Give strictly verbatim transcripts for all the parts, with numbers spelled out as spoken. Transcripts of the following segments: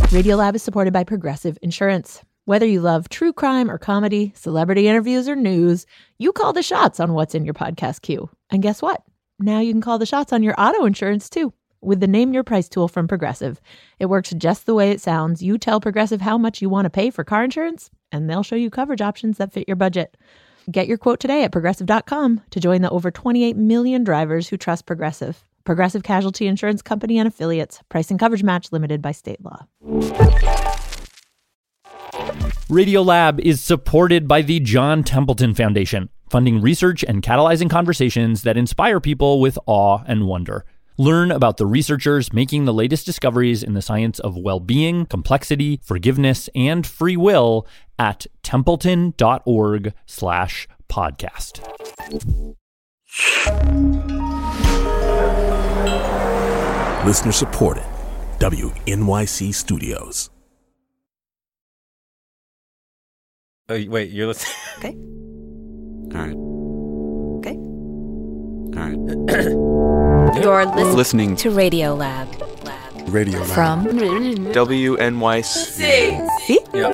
Radiolab is supported by Progressive Insurance. Whether you love true crime or comedy, celebrity interviews or news, you call the shots on what's in your podcast queue. And guess what? Now you can call the shots on your auto insurance too with the Name Your Price tool from Progressive. It works just the way it sounds. You tell Progressive how much you want to pay for car insurance, and they'll show you coverage options that fit your budget. Get your quote today at progressive dot com to join the over twenty-eight million drivers who trust Progressive. Progressive Casualty Insurance Company and Affiliates. Price and coverage match limited by state law. Radiolab is supported by the John Templeton Foundation, funding research and catalyzing conversations that inspire people with awe and wonder. Learn about the researchers making the latest discoveries in the science of well-being, complexity, forgiveness, and free will at templeton.org slash podcast. Listener supported. W N Y C Studios. Oh, wait, you're listening. Okay. All right. Okay. All right. You're listening, Listening to Radiolab. Lab. Radio Lab. From W N Y C. See? Yep.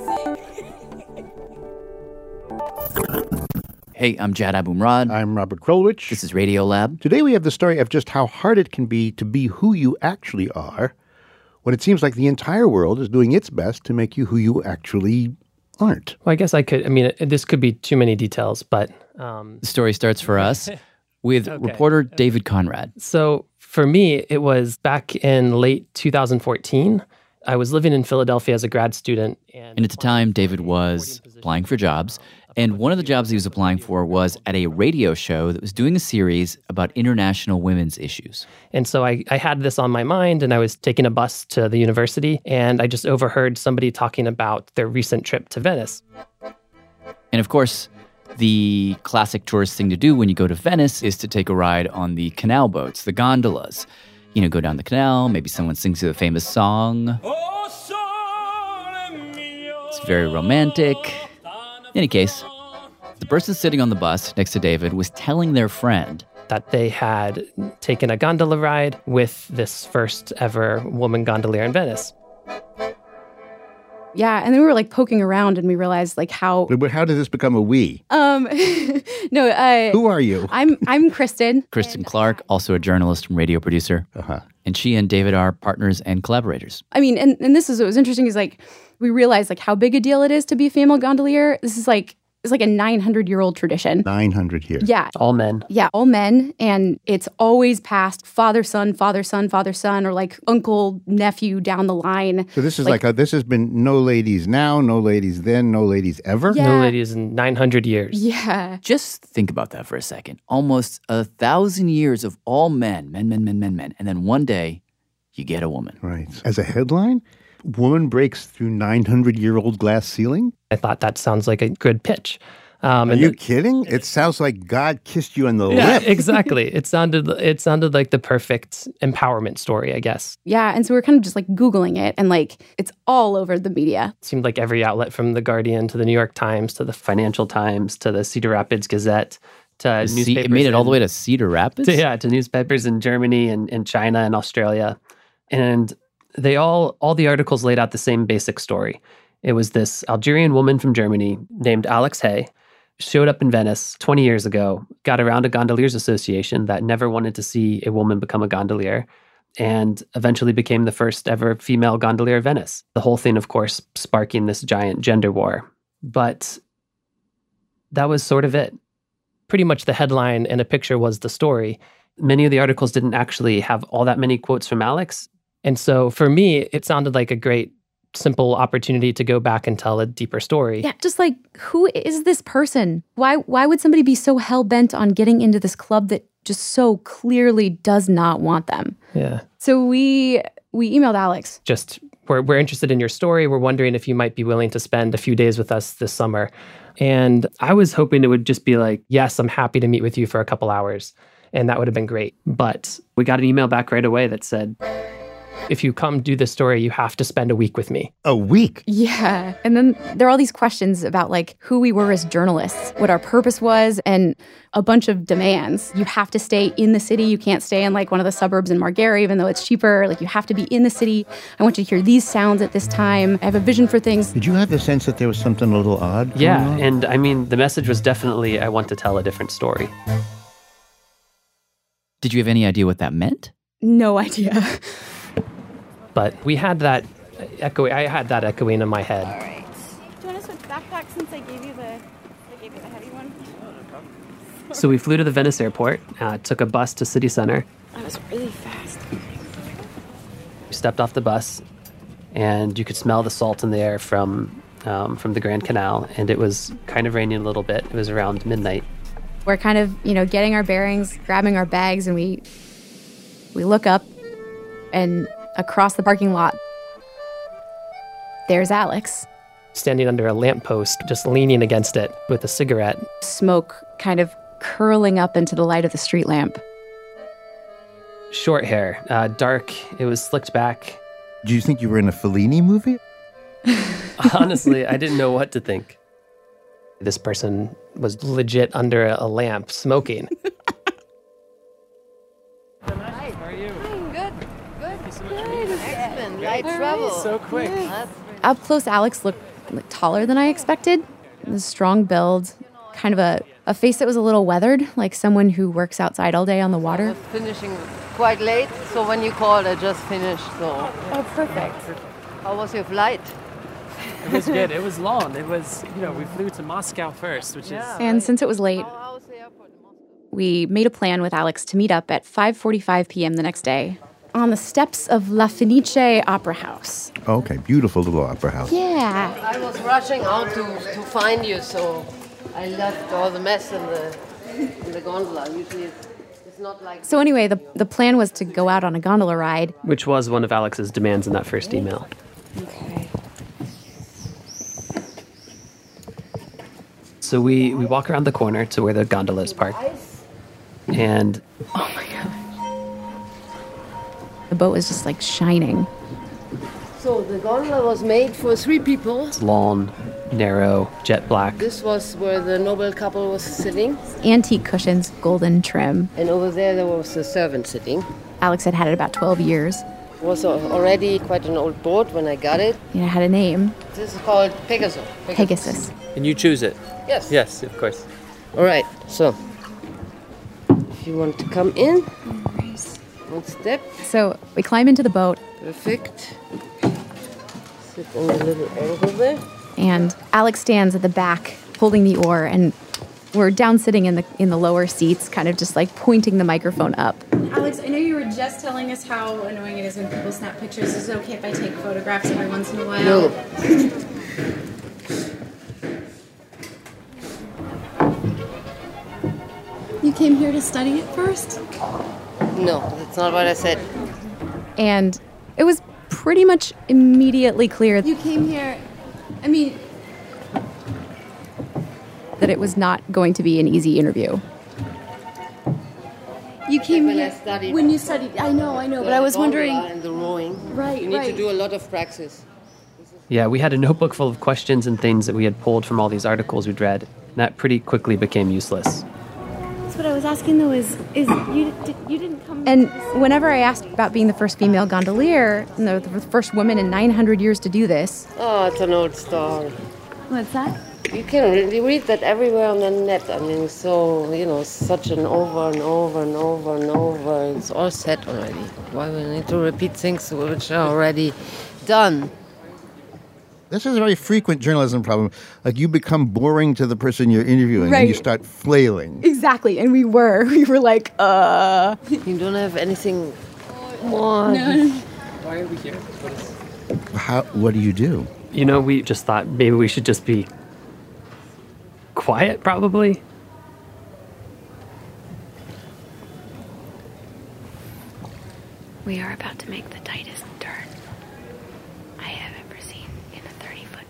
Hey, I'm Jad Abumrad. I'm Robert Krulwich. This is Radiolab. Today we have the story of just how hard it can be to be who you actually are when it seems like the entire world is doing its best to make you who you actually aren't. Well, I guess I could, I mean, it, this could be too many details, but... Um, The story starts for us with Okay. reporter David Conrad. So for me, it was back in late two thousand fourteen. I was living in Philadelphia as a grad student. And, And at the time, David was applying for jobs. And one of the jobs he was applying for was at a radio show that was doing a series about international women's issues. And so I, I had this on my mind, and I was taking a bus to the university, and I just overheard somebody talking about their recent trip to Venice. And of course, the classic tourist thing to do when you go to Venice is to take a ride on the canal boats, the gondolas. You know, go down the canal, maybe someone sings you a famous song. It's very romantic. In any case, the person sitting on the bus next to David was telling their friend That they had taken a gondola ride with this first ever woman gondolier in Venice. Yeah, and then we were like poking around and we realized like how But how did this become a we? um no, uh Who are you? I'm I'm Kristen. Kristen Clark, also a journalist and radio producer. Uh-huh. And she and David are partners and collaborators. I mean, and, and this is what was interesting is like we realized like how big a deal it is to be a female gondolier. This is like it's like a nine hundred year old tradition. nine hundred here. Yeah. All men. Yeah, all men, and it's always passed father son, father son, father son, or like uncle nephew down the line. So this is like, Like- a, this has been no ladies now, no ladies then, no ladies ever? Yeah. No ladies in nine hundred years. Yeah. Just think about that for a second. Almost a thousand years of all men, men, men, men, men, men. And then one day, you get a woman. Right. As a headline, woman breaks through nine hundred year old glass ceiling? I thought that sounds like a good pitch. Um, Are and you then- kidding? It sounds like God kissed you on the Yeah, lip. exactly. It sounded it sounded like the perfect empowerment story, I guess. Yeah, and so we're kind of just like Googling it, and like it's all over the media. It seemed like every outlet from The Guardian to the New York Times to the Financial Times to the Cedar Rapids Gazette to The sea- newspapers. it made it all the in- way to Cedar Rapids? to, yeah, to newspapers in Germany and, and China and Australia. And they all, all the articles laid out the same basic story. It was this Algerian woman from Germany named Alex Hay, showed up in Venice twenty years ago, got around a gondoliers association that never wanted to see a woman become a gondolier, and eventually became the first ever female gondolier of Venice. The whole thing, of course, sparking this giant gender war. But that was sort of it. Pretty much the headline and a picture was the story. Many of the articles didn't actually have all that many quotes from Alex. And so for me, it sounded like a great, simple opportunity to go back and tell a deeper story. Yeah, just like who is this person? Why why would somebody be so hell bent on getting into this club that just so clearly does not want them? Yeah. So we we emailed Alex. Just, we're, we're interested in your story. We're wondering if you might be willing to spend a few days with us this summer. And I was hoping it would just be like, yes, I'm happy to meet with you for a couple hours. And that would have been great. But we got an email back right away that said, If you come do this story, you have to spend a week with me. A week? Yeah. And then there are all these questions about like who we were as journalists, what our purpose was, and a bunch of demands. You have to stay in the city. You can't stay in like one of the suburbs in Margary, even though it's cheaper. Like you have to be in the city. I want you to hear these sounds at this time. I have a vision for things. Did you have the sense that there was something a little odd going Yeah. on? And I mean, the message was definitely, I want to tell a different story. Did you have any idea what that meant? No idea. But we had that echo. I had that echoing in my head. All right. Do you want to switch backpacks since I gave you the, I gave you the heavy one? So we flew to the Venice airport, uh, took a bus to city center. That was really fast. We stepped off the bus, and you could smell the salt in the air from um, from the Grand Canal. And it was kind of raining a little bit. It was around midnight. We're kind of, you know, getting our bearings, grabbing our bags, and we we look up, and across the parking lot, there's Alex. Standing under a lamppost, just leaning against it with a cigarette. Smoke kind of curling up into the light of the street lamp. Short hair, uh, dark. It was slicked back. Do you think you were in a Fellini movie? Honestly, I didn't know what to think. This person was legit under a lamp, smoking. Hi, how are you? I'm good. Good. Thank you so much for being here. Excellent. Light travel. So quick. Up close, Alex looked like, taller than I expected. A strong build, kind of a, a face that was a little weathered, like someone who works outside all day on the water. I was finishing quite late, so when you called, I just finished. So. Oh, perfect. How was your flight? It was good. It was long. It was, you know, we flew to Moscow first, which is... And since it was late, we made a plan with Alex to meet up at five forty-five p.m. the next day on the steps of La Fenice Opera House. Okay, beautiful little opera house. Yeah. I was rushing out to, to find you, so I left all the mess in the, in the gondola. Usually it's, it's not like... So anyway, the, the plan was to go out on a gondola ride. Which was one of Alex's demands in that first email. Okay. So we, we walk around the corner to where the gondola is parked. And... Oh my God. The boat was just like shining. So the gondola was made for three people. It's long, narrow, jet black. This was where the noble couple was sitting. Antique cushions, golden trim. And over there, there was the servant sitting. Alex had had it about twelve years. It was already quite an old boat when I got it. It had a name. This is called Pegasus. Pegasus. Pegasus. And you choose it? Yes. Yes, of course. All right, so if you want to come in, one step. So we climb into the boat. Perfect. Sit in a little angle there. And Alex stands at the back holding the oar, and we're down sitting in the in the lower seats, kind of just like pointing the microphone up. Alex, I know you were just telling us how annoying it is when people snap pictures. Is it okay if I take photographs every once in a while? No. You came here to study it first? No, that's not what I said. And it was pretty much immediately clear You came here, I mean, that it was not going to be an easy interview. you came When I here studied- when you studied. I know, I know, but I was wondering. And the rowing. Right, You need right. to do a lot of practice. Yeah, we had a notebook full of questions and things that we had pulled from all these articles we'd read. And that pretty quickly became useless. That's what I was asking though. Is is you did, you didn't come? And whenever I asked about being the first female gondolier, and the, the first woman in nine hundred years to do this, Oh, it's an old story. What's that? You can really read that everywhere on the net. I mean, so, you know, such an over and over and over and over. It's all said already. Why we need to repeat things which are already done? This is a very frequent journalism problem. Like, you become boring to the person you're interviewing, and you Right. start flailing. exactly, and we were, we were like, uh. You don't have anything more. No. Why are we here? How? What do you do? You know, we just thought maybe we should just be quiet, probably. We are about to make the tightest turn I have ever seen in a thirty-foot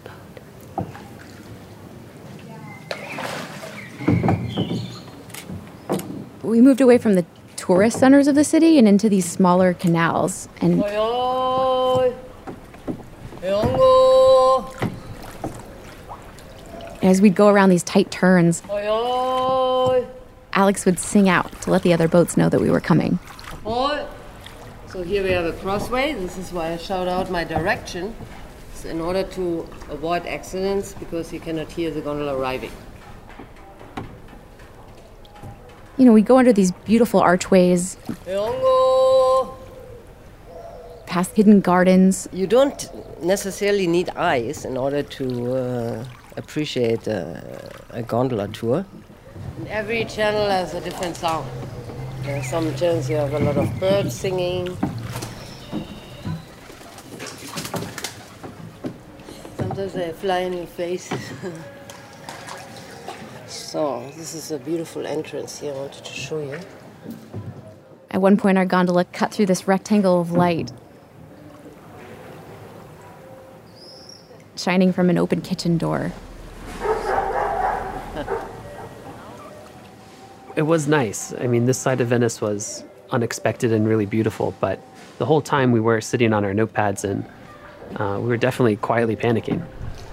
boat. We moved away from the tourist centers of the city and into these smaller canals. And as we'd go around these tight turns, Alex would sing out to let the other boats know that we were coming. So here we have a crossway. This is why I shout out my direction. It's in order to avoid accidents, because you cannot hear the gondola arriving. You know, we go under these beautiful archways, past hidden gardens. You don't necessarily need eyes in order to uh, appreciate a, a gondola tour. And every channel has a different sound. There are some channels you have a lot of birds singing. Sometimes they fly in your face. So, this is a beautiful entrance here I wanted to show you. At one point, our gondola cut through this rectangle of light, shining from an open kitchen door. It was nice. I mean, this side of Venice was unexpected and really beautiful, but the whole time we were sitting on our notepads and uh, we were definitely quietly panicking.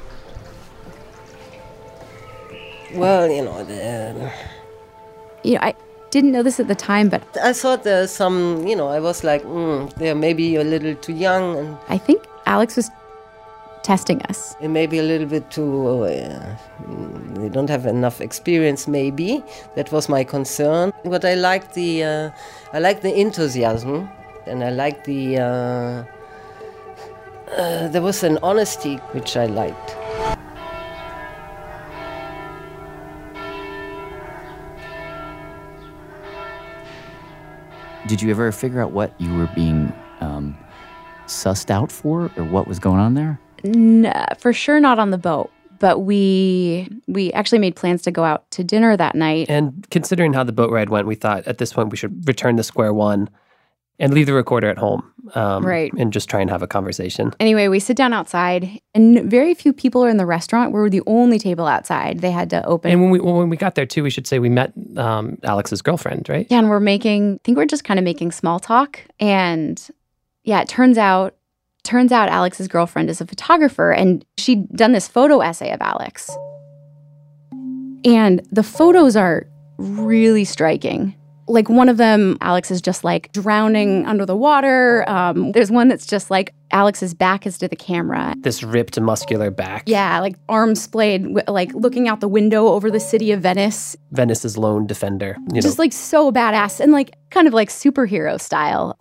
Well, you know, the, You know, I didn't know this at the time, but I thought there's some, you know, I was like, mm, they're maybe a little too young. And I think Alex was testing us. It may be a little bit too, uh, they don't have enough experience, maybe. That was my concern. But I liked the, uh, I liked the enthusiasm, and I liked the, uh, uh, there was an honesty which I liked. Did you ever figure out what you were being um, sussed out for, or what was going on there? No, for sure not on the boat. But we we actually made plans to go out to dinner that night. And considering how the boat ride went, we thought at this point we should return to square one and leave the recorder at home. Um, Right. And just try and have a conversation. Anyway, we sit down outside, and very few people are in the restaurant. We were the only table outside. They had to open. And when we when we got there too, we should say we met um, Alex's girlfriend, right? Yeah, and we're making, I think we're just kind of making small talk. And yeah, it turns out, turns out Alex's girlfriend is a photographer, and she'd done this photo essay of Alex. And the photos are really striking. Like one of them, Alex is just like drowning under the water. Um, there's one that's just like Alex's back is to the camera. This ripped, muscular back. Yeah, like arms splayed, w- like looking out the window over the city of Venice. Venice's lone defender. You Just know. like so badass and like kind of like superhero style.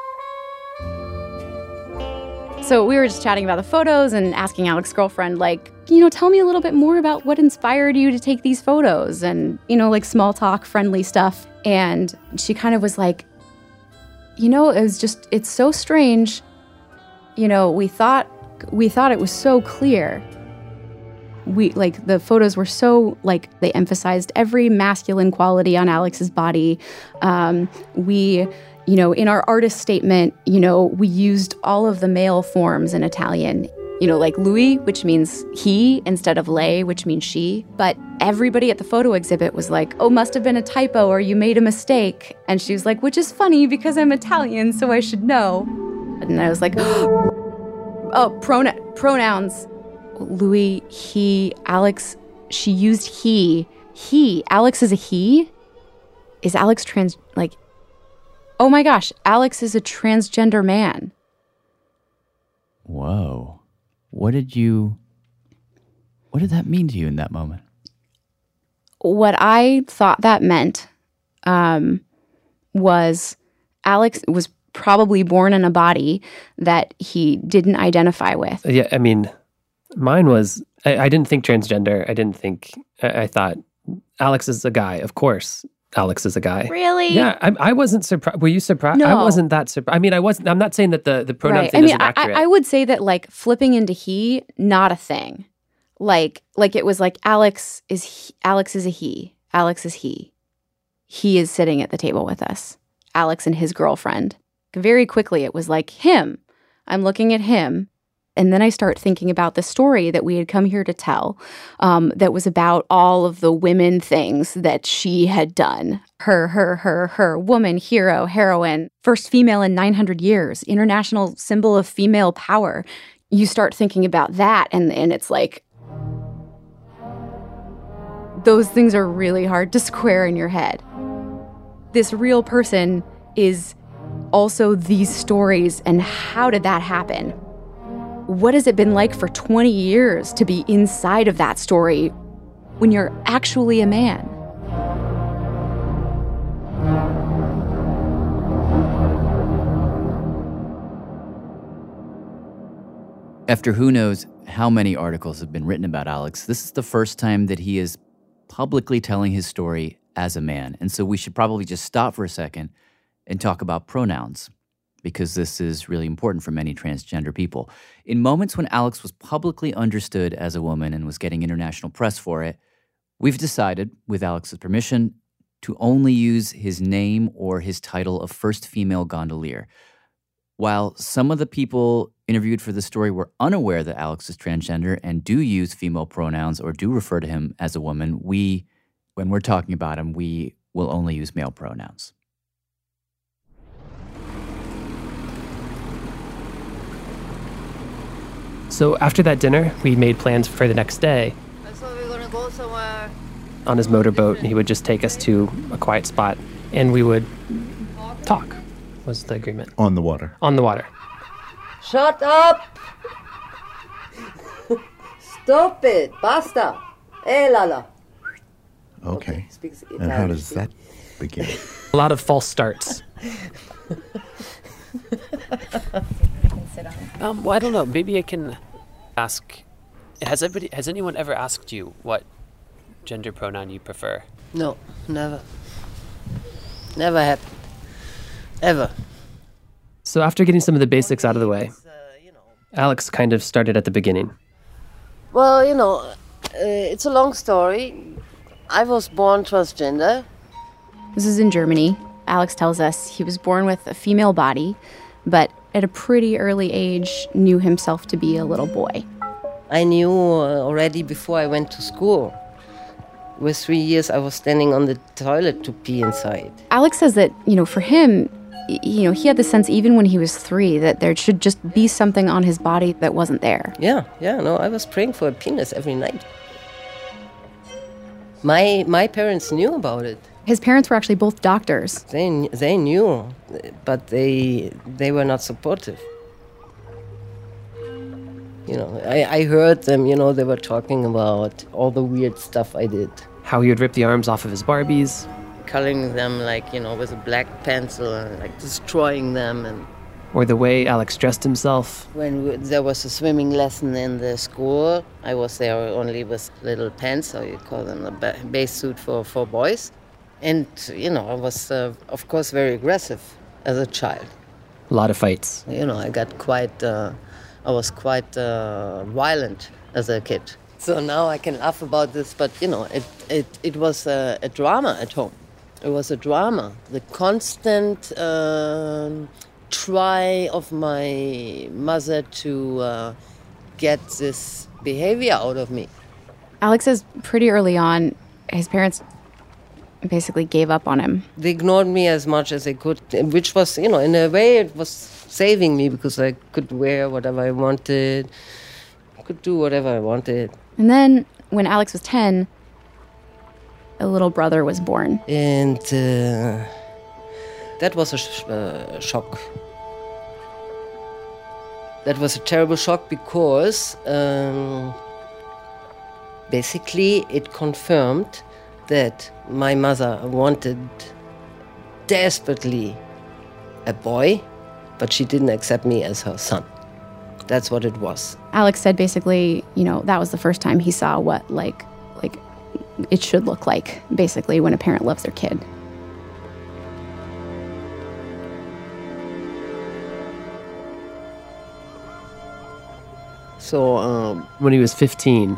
So we were just chatting about the photos and asking Alex's girlfriend, like, you know, tell me a little bit more about what inspired you to take these photos and, you know, like small talk, friendly stuff. And she kind of was like, you know, it was just, it's so strange. You know, we thought, we thought it was so clear. We, like, the photos were so, like, they emphasized every masculine quality on Alex's body. Um, we... You know, in our artist statement, you know, we used all of the male forms in Italian. You know, like lui, which means he, instead of lei, which means she. But everybody at the photo exhibit was like, oh, must have been a typo or you made a mistake. And she was like, which is funny because I'm Italian, so I should know. And I was like, oh, pronoun- pronouns. Louis, he, Alex, she used he. He. Alex is a he? Is Alex trans, like... Oh my gosh, Alex is a transgender man. Whoa. What did you, what did that mean to you in that moment? What I thought that meant um, was Alex was probably born in a body that he didn't identify with. Yeah, I mean, mine was, I, I didn't think transgender. I didn't think, I, I thought Alex is a guy, of course. Alex is a guy. Really? Yeah, I, I wasn't surprised. Were you surprised? No. I wasn't that surprised. I mean, I wasn't. I'm not saying that the the pronoun Right. thing I mean, isn't I, accurate. I would say that like flipping into he, not a thing. Like, like it was like Alex is he, Alex is a he. Alex is he. He is sitting at the table with us. Alex and his girlfriend. Very quickly, it was like him. I'm looking at him. And then I start thinking about the story that we had come here to tell, um, that was about all of the women things that she had done. Her, her, her, her, woman, hero, heroine, first female in nine hundred years, international symbol of female power. You start thinking about that, and, and it's like, those things are really hard to square in your head. This real person is also these stories, and how did that happen? What has it been like for twenty years to be inside of that story when you're actually a man? After who knows how many articles have been written about Alex, this is the first time that he is publicly telling his story as a man. And so we should probably just stop for a second and talk about pronouns, because this is really important for many transgender people. In moments when Alex was publicly understood as a woman and was getting international press for it, we've decided, with Alex's permission, to only use his name or his title of first female gondolier. While some of the people interviewed for the story were unaware that Alex is transgender and do use female pronouns or do refer to him as a woman, we, when we're talking about him, we will only use male pronouns. So after that dinner, we made plans for the next day. I thought we were going to go somewhere. On his motorboat, he would just take us to a quiet spot, and we would talk, was the agreement. On the water. On the water. Shut up! Stop it! Basta! Eh, Lala. Okay. Speaks And how Italian. does that begin? A lot of false starts. Um, well, I don't know. Maybe I can ask. Has everybody? Has anyone ever asked you what gender pronoun you prefer? No, never. Never happened. Ever. So after getting some of the basics out of the way, Alex kind of started at the beginning. Well, you know, uh, it's a long story. I was born transgender. This is in Germany. Alex tells us he was born with a female body, but at a pretty early age knew himself to be a little boy. I knew uh, already before I went to school. With three years, I was standing on the toilet to pee inside. Alex says that, you know, for him, y- you know, he had the sense even when he was three that there should just be something on his body that wasn't there. Yeah, yeah, no, I was praying for a penis every night. My my parents knew about it. His parents were actually both doctors. They they knew, but they they were not supportive. You know, I, I heard them, you know, they were talking about all the weird stuff I did. How he would rip the arms off of his Barbies. Coloring them, like, you know, with a black pencil and, like, destroying them. And Or the way Alex dressed himself. when we, there was a swimming lesson in the school, I was there only with little pants, or you call them a ba- base suit for, for boys. And, you know, I was, uh, of course, very aggressive as a child. A lot of fights. You know, I got quite, uh, I was quite uh, violent as a kid. So now I can laugh about this, but, you know, it, it, it was a, a drama at home. It was a drama. The constant um try of my mother to uh, get this behavior out of me. Alex says pretty early on, his parents basically gave up on him. They ignored me as much as they could, which was, you know, in a way it was saving me because I could wear whatever I wanted, I could do whatever I wanted. And then when Alex was ten, a little brother was born. And uh, that was a sh- uh, shock. That was a terrible shock because um, basically it confirmed that my mother wanted desperately a boy, but she didn't accept me as her son. That's what it was. Alex said basically, you know, that was the first time he saw what, like, like it should look like, basically, when a parent loves their kid. So, um, When he was fifteen,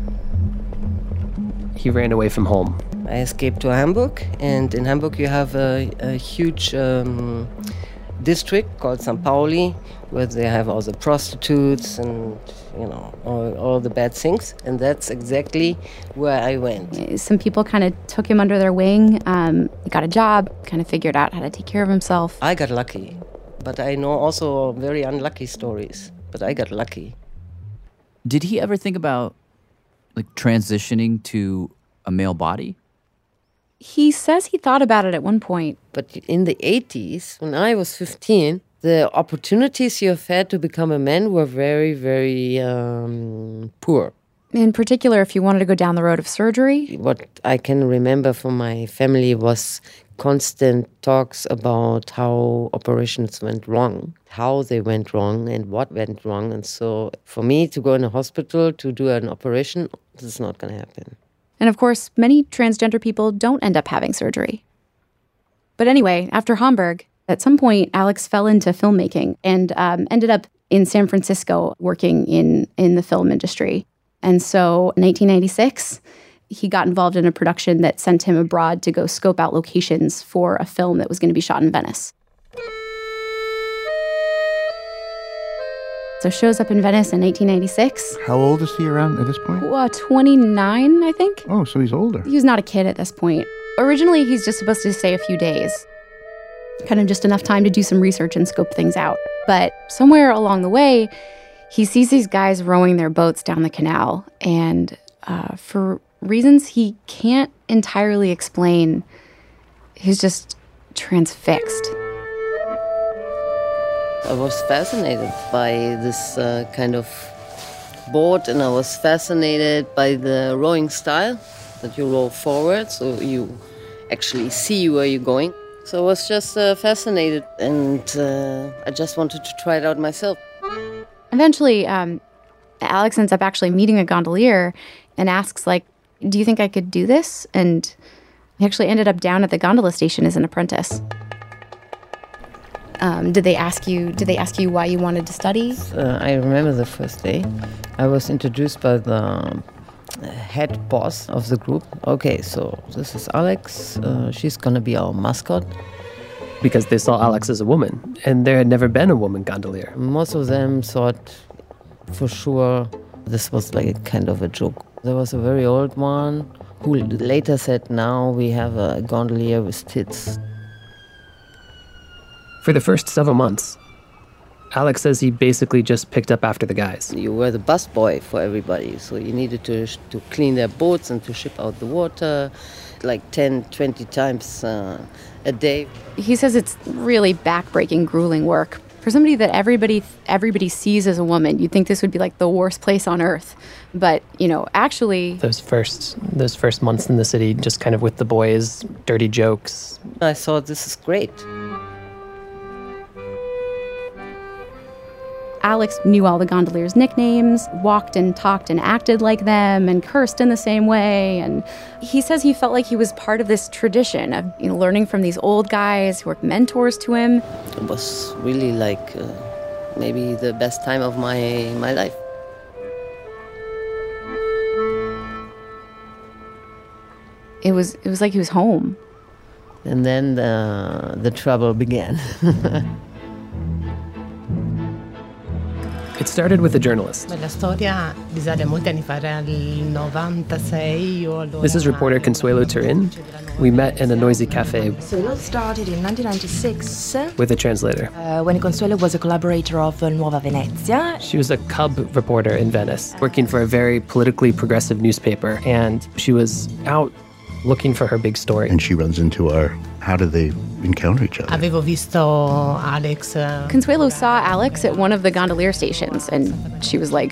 he ran away from home. I escaped to Hamburg, and in Hamburg you have a, a huge um, district called San Paoli, where they have all the prostitutes and, you know, all, all the bad things. And that's exactly where I went. Some people kind of took him under their wing. Um, he got a job, kind of figured out how to take care of himself. I got lucky, but I know also very unlucky stories, but I got lucky. Did he ever think about, like, transitioning to a male body? He says he thought about it at one point. But in the eighties, when I was fifteen, the opportunities you have had to become a man were very, very um, poor. In particular, if you wanted to go down the road of surgery. What I can remember from my family was constant talks about how operations went wrong, how they went wrong and what went wrong. And so for me to go in a hospital to do an operation, this is not going to happen. And of course, many transgender people don't end up having surgery. But anyway, after Hamburg, at some point, Alex fell into filmmaking and um, ended up in San Francisco working in, in the film industry. And so in nineteen ninety-six, he got involved in a production that sent him abroad to go scope out locations for a film that was going to be shot in Venice. So shows up in Venice in nineteen ninety-six. How old is he around at this point? Uh, twenty-nine, I think. Oh, so he's older. He was not a kid at this point. Originally, he's just supposed to stay a few days. Kind of just enough time to do some research and scope things out. But somewhere along the way, he sees these guys rowing their boats down the canal. And uh, for reasons he can't entirely explain, he's just transfixed. I was fascinated by this uh, kind of boat, and I was fascinated by the rowing style, that you row forward, so you actually see where you're going. So I was just uh, fascinated, and uh, I just wanted to try it out myself. Eventually, um, Alex ends up actually meeting a gondolier and asks, like, do you think I could do this? And he actually ended up down at the gondola station as an apprentice. Um, did they ask you? Did they ask you why you wanted to study? Uh, I remember the first day. I was introduced by the head boss of the group. Okay, so this is Alex. Uh, she's gonna be our mascot. Because they saw Alex as a woman, and there had never been a woman gondolier. Most of them thought, for sure, this was like a kind of a joke. There was a very old one who later said, "Now we have a gondolier with tits." For the first several months, Alex says he basically just picked up after the guys. You were the busboy for everybody, so you needed to to clean their boats and to ship out the water, like ten, twenty times uh, a day. He says it's really backbreaking, grueling work. For somebody that everybody everybody sees as a woman, you'd think this would be like the worst place on earth. But, you know, actually... Those first, those first months in the city, just kind of with the boys, dirty jokes. I thought, this is great. Alex knew all the gondoliers' nicknames, walked and talked and acted like them, and cursed in the same way. And he says he felt like he was part of this tradition of, you know, learning from these old guys who were mentors to him. It was really like uh, maybe the best time of my my life. It was it was like he was home. And then the, the trouble began. It started with a journalist. This is reporter Consuelo Turin. We met in a noisy cafe. Consuelo started in nineteen ninety-six with a translator. Uh, when Consuelo was a collaborator of Nuova Venezia. She was a cub reporter in Venice, working for a very politically progressive newspaper, and she was out looking for her big story. And she runs into our, how do they encounter each other? Avevo visto Alex. Uh, Consuelo saw Alex at one of the gondolier stations, and she was like,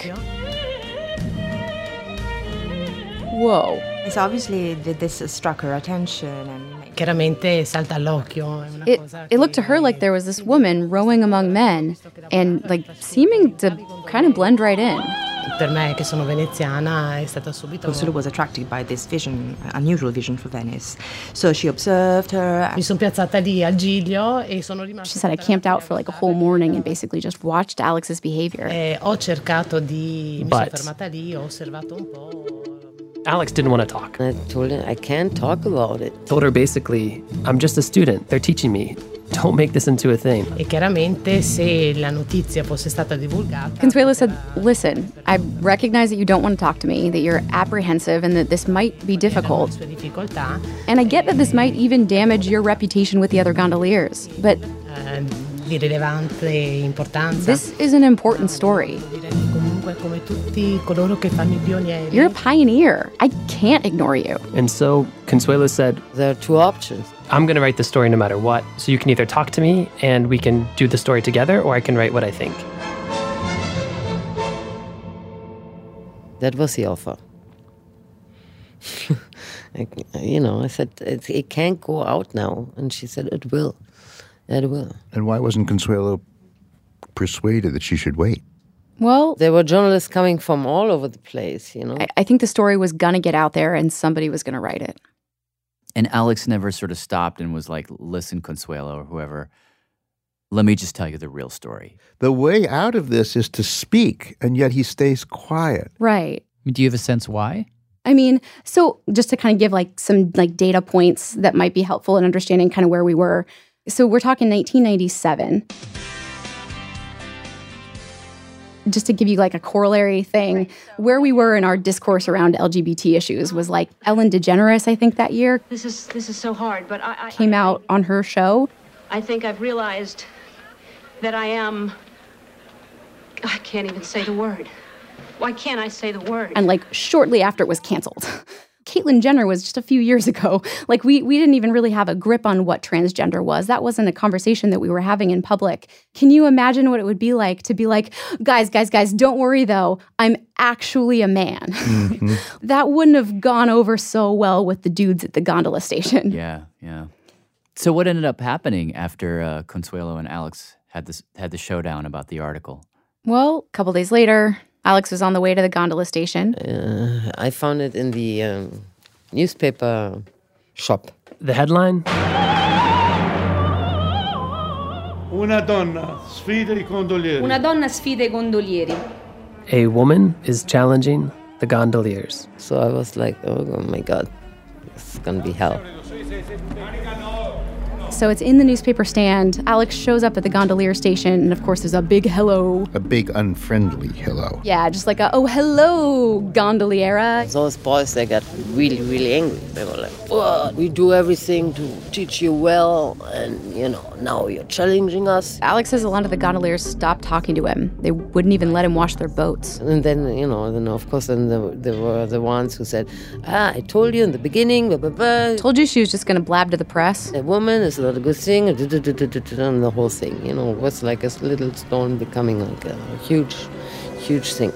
whoa. So obviously this struck her attention. And Chiaramente salta all'occhio. It, it looked to her like there was this woman rowing among men and like seeming to kind of blend right in. Per me, che sono veneziana, è stata subito... Consuelo was attracted by this vision, unusual vision for Venice. So she observed her. Mi sono piazzata lì al Giglio e sono rimasta... She said I camped out for like a whole morning and basically just watched Alex's behavior. E ho cercato di... Mi But sono fermata lì, ho osservato un po'... Alex didn't want to talk. I told her, I can't talk about it. Told her basically, I'm just a student. They're teaching me. don't make this into a thing. E chiaramente se la notizia fosse stata divulgata. Consuelo said, listen, I recognize that you don't want to talk to me, that you're apprehensive and that this might be difficult. And I get that this might even damage your reputation with the other gondoliers, but Uh, di rilevante importanza. this is an important story. Comunque come tutti coloro che fanno i pionieri. You're a pioneer. I can't ignore you. And so Consuelo said, there are two options. I'm going to write the story no matter what. So you can either talk to me and we can do the story together, or I can write what I think. That was the offer. I, you know, I said, it, it can't go out now. And she said, it will. It will. And why wasn't Consuelo persuaded that she should wait? Well, there were journalists coming from all over the place, you know. I, I think the story was going to get out there and somebody was going to write it. And Alex never sort of stopped and was like, listen, Consuelo, or whoever, let me just tell you the real story. The way out of this is to speak, and yet he stays quiet. Right. Do you have a sense why? I mean, so just to kind of give like some like data points that might be helpful in understanding kind of where we were. So we're talking nineteen ninety-seven. Just to give you like a corollary thing, where we were in our discourse around L G B T issues was like Ellen DeGeneres, I think that year, This is this is so hard, but I, I came out on her show. I think I've realized that I am. I can't even say the word. Why can't I say the word? And like shortly after it was canceled. Caitlyn Jenner was just a few years ago. Like we we didn't even really have a grip on what transgender was. That wasn't a conversation that we were having in public. Can you imagine what it would be like to be like, guys, guys, guys, don't worry though, I'm actually a man. Mm-hmm. That wouldn't have gone over so well with the dudes at the gondola station. Yeah, yeah. So what ended up happening after uh, Consuelo and Alex had this had the showdown about the article? Well, a couple days later, Alex was on the way to the gondola station. Uh, I found it in the um, newspaper shop. The headline? Una donna sfida i gondolieri. Una donna sfida i gondolieri. A woman is challenging the gondoliers. So I was like, oh, oh my God, it's gonna be hell. So it's in the newspaper stand. Alex shows up at the gondolier station, and of course there's a big hello. A big unfriendly hello. Yeah, just like a, oh, hello, gondoliera. Those boys, they got really, really angry. They were like, what? We do everything to teach you well, and, you know, now you're challenging us. Alex says a lot of the gondoliers stopped talking to him. They wouldn't even let him wash their boats. And then, you know, then of course, then there, there were the ones who said, ah, I told you in the beginning, blah, blah, blah. Told you she was just going to blab to the press. A woman is not a good thing, and the whole thing, you know, was like a little stone becoming like a huge, huge thing.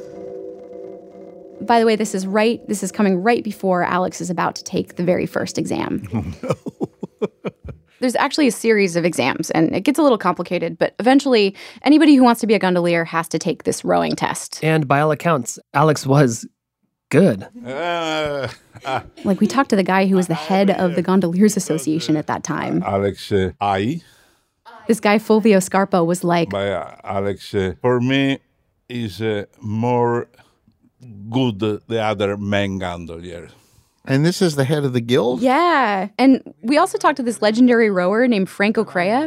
By the way, this is right, this is coming right before Alex is about to take the very first exam. Oh, no. There's actually a series of exams, and it gets a little complicated, but eventually, anybody who wants to be a gondolier has to take this rowing test. And by all accounts, Alex was good. Uh, uh, Like, we talked to the guy who was the head of the Gondoliers Association at that time. Alex uh, I. This guy, Fulvio Scarpa, was like, By uh, Alex, uh, for me, is uh, more good the other men gondolier. And this is the head of the guild? yeah. And we also talked to this legendary rower named Franco Crea.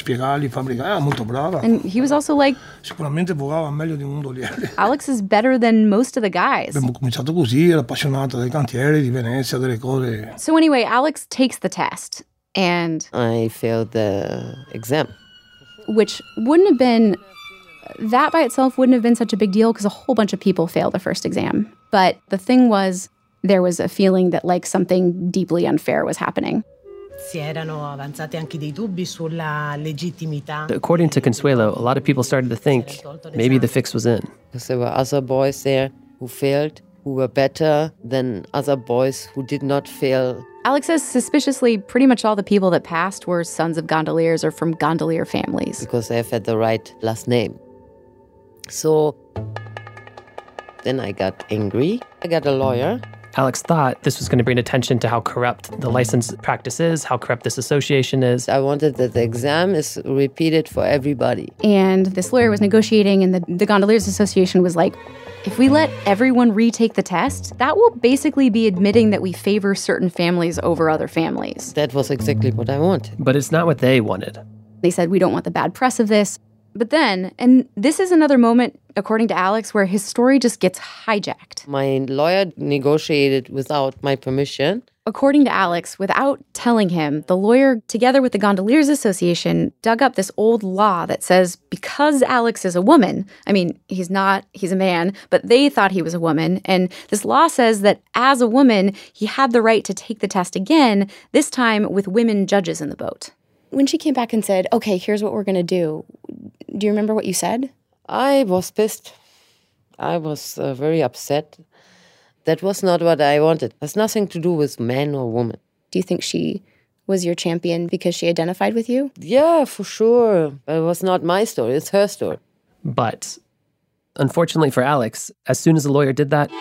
And he was also like, Sicuramente volava meglio di un gondoliere. Alex is better than most of the guys. Abbiamo cominciato così, era appassionato dei cantieri di Venezia, delle cose. So anyway, Alex takes the test, and I failed the exam. which wouldn't have been, that by itself wouldn't have been such a big deal because a whole bunch of people failed the first exam. But the thing was, there was a feeling that like something deeply unfair was happening. Si erano avanzati anche dei dubbi sulla legittimità. According to Consuelo, a lot of people started to think maybe the fix was in. Because there were other boys there who failed, who were better than other boys who did not fail. Alex says suspiciously, pretty much all the people that passed were sons of gondoliers or from gondolier families. Because they've had the right last name. So then I got angry. I got a lawyer. Alex thought this was going to bring attention to how corrupt the license practice is, how corrupt this association is. I wanted that the exam is repeated for everybody. And this lawyer was negotiating, and the, the Gondoliers Association was like, If we let everyone retake the test, that will basically be admitting that we favor certain families over other families. That was exactly what I wanted. But it's not what they wanted. They said, we don't want the bad press of this. But then, and this is another moment, according to Alex, where his story just gets hijacked. My lawyer negotiated without my permission. According to Alex, without telling him, the lawyer, together with the Gondoliers Association, dug up this old law that says because Alex is a woman, I mean, he's not, he's a man, but they thought he was a woman, and this law says that as a woman, he had the right to take the test again, this time with women judges in the boat. When she came back and said, okay, here's what we're going to do, do you remember what you said? I was pissed. I was uh, very upset. That was not what I wanted. It has nothing to do with man or woman. Do you think she was your champion because she identified with you? Yeah, for sure. But it was not my story. It's her story. But unfortunately for Alex, as soon as the lawyer did that,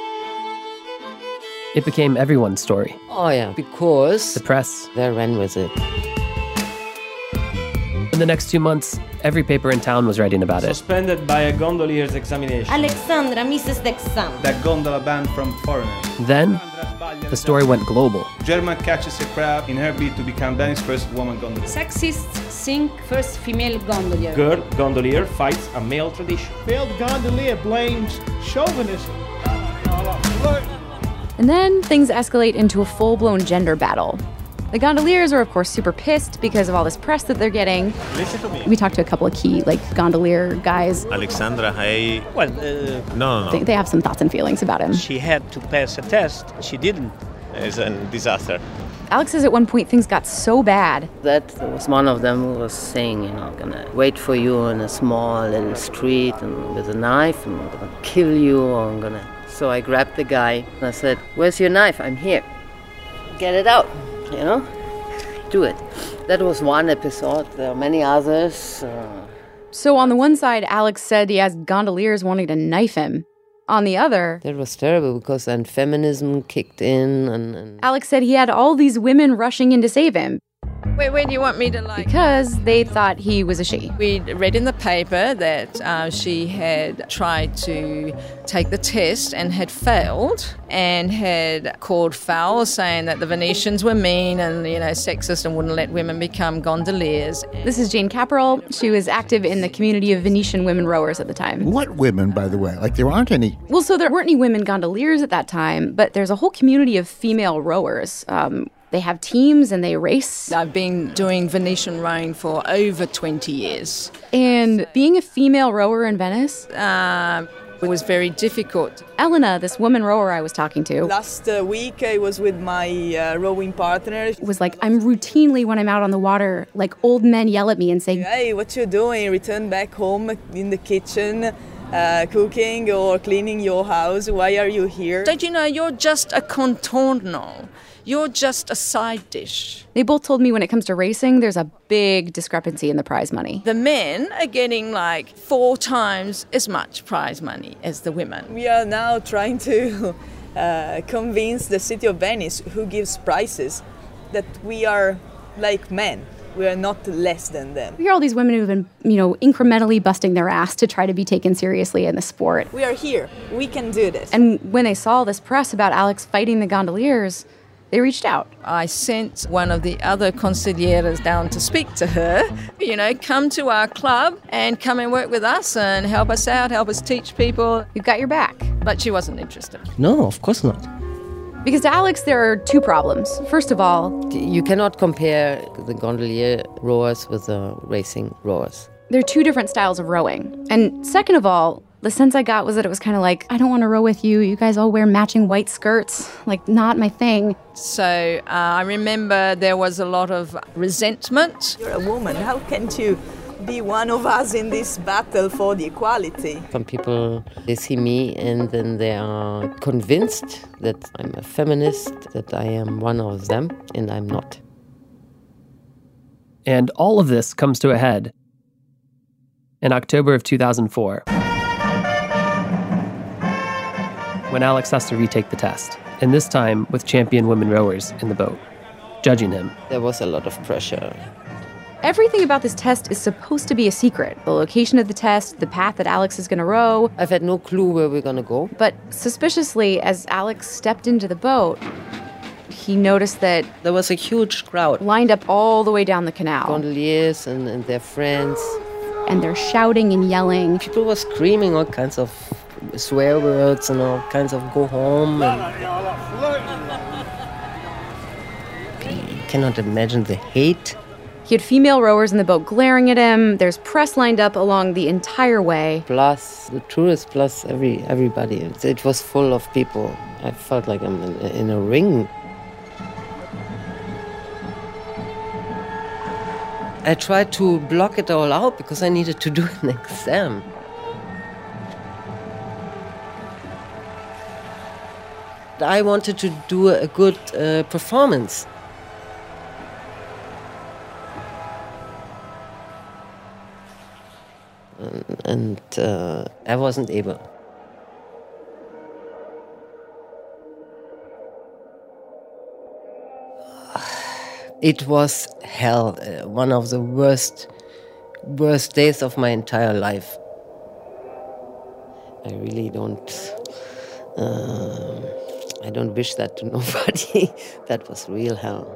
it became everyone's story. Oh, yeah, because the press, they ran with it. In the next two months, every paper in town was writing about it. Suspended by a gondolier's examination. Alexandra, Missus Dexam. That gondola banned from foreigners. Then, the story went global. German catches a crab in her bid to become Danish first woman gondolier. Sexists sink first female gondolier. Girl gondolier fights a male tradition. Failed gondolier blames chauvinism. And then things escalate into a full-blown gender battle. The gondoliers are, of course, super pissed because of all this press that they're getting. Listen to me. We talked to a couple of key, like, gondolier guys. Alexandra, I... Well, uh, no, no, no. They, they have some thoughts and feelings about him. She had to pass a test. She didn't. It's a disaster. Alex says at one point things got so bad that there was one of them who was saying, you know, I'm gonna wait for you in a small little street and with a knife and I'm gonna kill you or I'm gonna... So I grabbed the guy and I said, where's your knife? I'm here. Get it out. You know, do it. That was one episode. There are many others. Uh... So on the one side, Alex said he has gondoliers wanting to knife him. On the other... That was terrible because then feminism kicked in and, and... Alex said he had all these women rushing in to save him. Wait, where do you want me to like? Because they thought he was a she. We read in the paper that uh, she had tried to take the test and had failed and had called foul, saying that the Venetians were mean and, you know, sexist and wouldn't let women become gondoliers. This is Jane Caporal. She was active in the community of Venetian women rowers at the time. What women, by the way? Like, there aren't any. Well, so there weren't any women gondoliers at that time, but there's a whole community of female rowers. Um, They have teams and they race. I've been doing Venetian rowing for over twenty years. And being a female rower in Venice? Uh, it was very difficult. Elena, this woman rower I was talking to. Last uh, week I was with my uh, rowing partner. Was like, I'm routinely, when I'm out on the water, like old men yell at me and say, hey, what you doing? Return back home in the kitchen. Uh, cooking or cleaning your house. Why are you here? Don't you know, you're just a contorno. You're just a side dish. They both told me when it comes to racing, there's a big discrepancy in the prize money. The men are getting like four times as much prize money as the women. We are now trying to uh, convince the city of Venice, who gives prizes, that we are like men. We are not less than them. We hear all these women who've been, you know, incrementally busting their ass to try to be taken seriously in the sport. We are here. We can do this. And when they saw this press about Alex fighting the gondoliers, they reached out. I sent one of the other consiglieras down to speak to her. You know, come to our club and come and work with us and help us out, help us teach people. We've got your back. But she wasn't interested. No, of course not. Because to Alex, there are two problems. First of all, you cannot compare the gondolier rowers with the racing rowers. There are two different styles of rowing. And second of all, the sense I got was that it was kind of like, I don't want to row with you. You guys all wear matching white skirts. Like, not my thing. So uh, I remember there was a lot of resentment. You're a woman. How can't you be one of us in this battle for the equality? Some people, they see me and then they are convinced that I'm a feminist, that I am one of them, and I'm not. And all of this comes to a head in October of two thousand four. When Alex has to retake the test, and this time with champion women rowers in the boat, judging him. There was a lot of pressure. Everything about this test is supposed to be a secret. The location of the test, the path that Alex is going to row. I've had no clue where we're going to go. But suspiciously, as Alex stepped into the boat, he noticed that there was a huge crowd lined up all the way down the canal. Gondoliers and, and their friends. And they're shouting and yelling. People were screaming all kinds of swear words and all kinds of go home. And you cannot imagine the hate. He had female rowers in the boat glaring at him. There's press lined up along the entire way. Plus the tourists, plus every everybody. It, it was full of people. I felt like I'm in, in a ring. I tried to block it all out because I needed to do an exam. I wanted to do a good uh, performance. And uh, I wasn't able. It was hell, uh, one of the worst, worst days of my entire life. I really don't, uh, I don't wish that to nobody. That was real hell.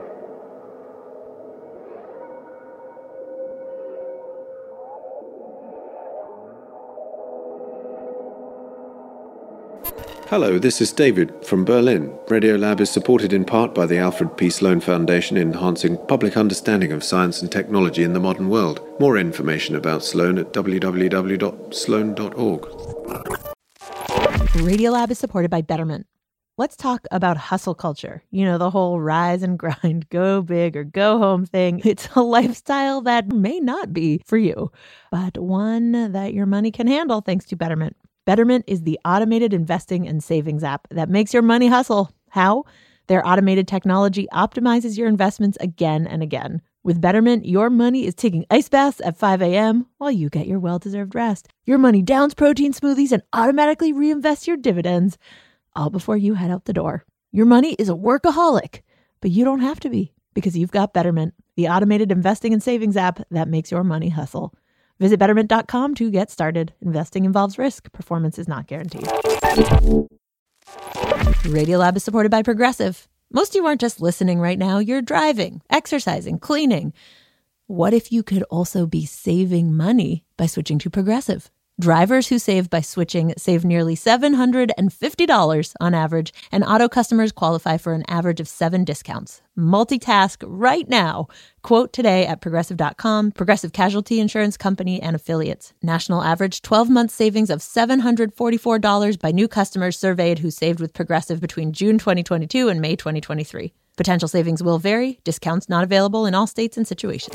Hello, this is David from Berlin. Radiolab is supported in part by the Alfred P. Sloan Foundation, enhancing public understanding of science and technology in the modern world. More information about Sloan at w w w dot sloan dot org. Radiolab is supported by Betterment. Let's talk about hustle culture. You know, the whole rise and grind, go big or go home thing. It's a lifestyle that may not be for you, but one that your money can handle thanks to Betterment. Betterment is the automated investing and savings app that makes your money hustle. How? Their automated technology optimizes your investments again and again. With Betterment, your money is taking ice baths at five a.m. while you get your well-deserved rest. Your money downs protein smoothies and automatically reinvests your dividends, all before you head out the door. Your money is a workaholic, but you don't have to be because you've got Betterment, the automated investing and savings app that makes your money hustle. Visit betterment dot com to get started. Investing involves risk. Performance is not guaranteed. Radiolab is supported by Progressive. Most of you aren't just listening right now. You're driving, exercising, cleaning. What if you could also be saving money by switching to Progressive? Drivers who save by switching save nearly seven hundred fifty dollars on average, and auto customers qualify for an average of seven discounts. Multitask right now. Quote today at progressive dot com. Progressive Casualty Insurance Company and Affiliates. National average twelve-month savings of seven hundred forty-four dollars by new customers surveyed who saved with Progressive between June twenty twenty-two and May twenty twenty-three. Potential savings will vary. Discounts not available in all states and situations.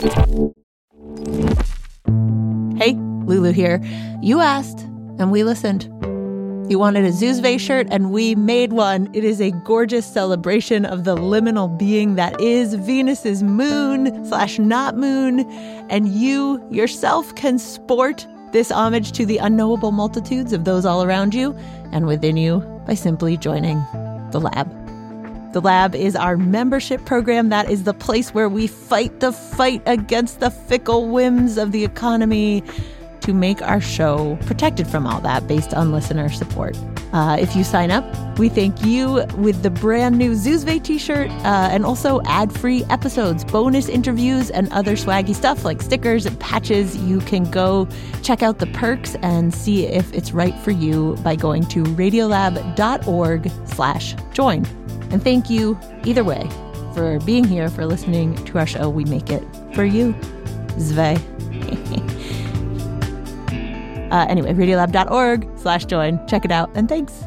Hey, Lulu here. You asked, and we listened. You wanted a Zuzve shirt, and we made one. It is a gorgeous celebration of the liminal being that is Venus's moon slash not moon, and you yourself can sport this homage to the unknowable multitudes of those all around you and within you by simply joining the lab. The Lab is our membership program. That is the place where we fight the fight against the fickle whims of the economy to make our show protected from all that based on listener support. Uh, if you sign up, we thank you with the brand new Zuzve t-shirt uh, and also ad-free episodes, bonus interviews, and other swaggy stuff like stickers and patches. You can go check out the perks and see if it's right for you by going to radiolab dot org slash join. And thank you, either way, for being here, for listening to our show. We make it for you. Zve. uh, anyway, radiolab dot org slash join. Check it out, and thanks.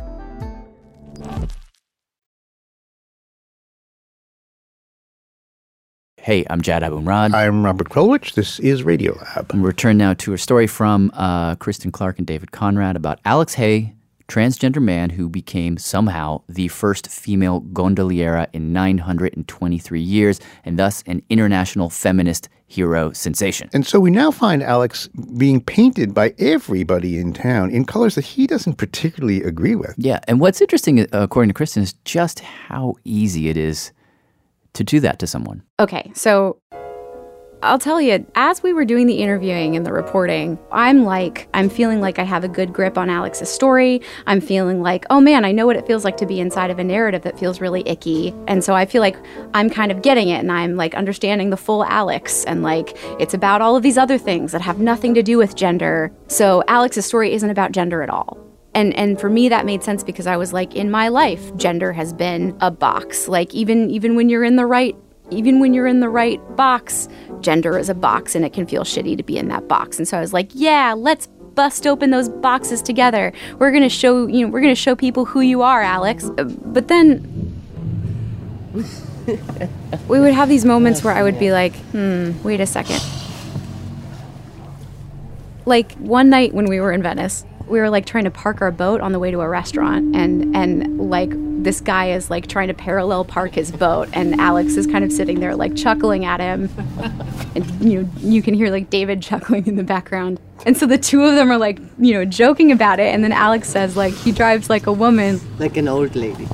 Hey, I'm Jad Abumrad. I'm Robert Krulwich. This is Radiolab. And we return now to a story from uh, Kristen Clark and David Conrad about Alex Hay, transgender man who became somehow the first female gondoliera in nine hundred twenty-three years, and thus an international feminist hero sensation. And so we now find Alex being painted by everybody in town in colors that he doesn't particularly agree with. Yeah, and what's interesting, according to Kristen, is just how easy it is to do that to someone. Okay, so I'll tell you, as we were doing the interviewing and the reporting, I'm like, I'm feeling like I have a good grip on Alex's story. I'm feeling like, oh man, I know what it feels like to be inside of a narrative that feels really icky. And so I feel like I'm kind of getting it and I'm like understanding the full Alex and like it's about all of these other things that have nothing to do with gender. So Alex's story isn't about gender at all. And and for me, that made sense because I was like, in my life, gender has been a box. Like even even when you're in the right Even when you're in the right box, gender is a box and it can feel shitty to be in that box. And so I was like, yeah, let's bust open those boxes together. We're going to show, you know, we're going to show people who you are, Alex. But then we would have these moments where I would be like, hmm, wait a second. Like one night when we were in Venice, we were like trying to park our boat on the way to a restaurant and and like this guy is like trying to parallel park his boat and Alex is kind of sitting there like chuckling at him and you know you can hear like David chuckling in the background and so the two of them are like you know joking about it and then Alex says like he drives like a woman like an old lady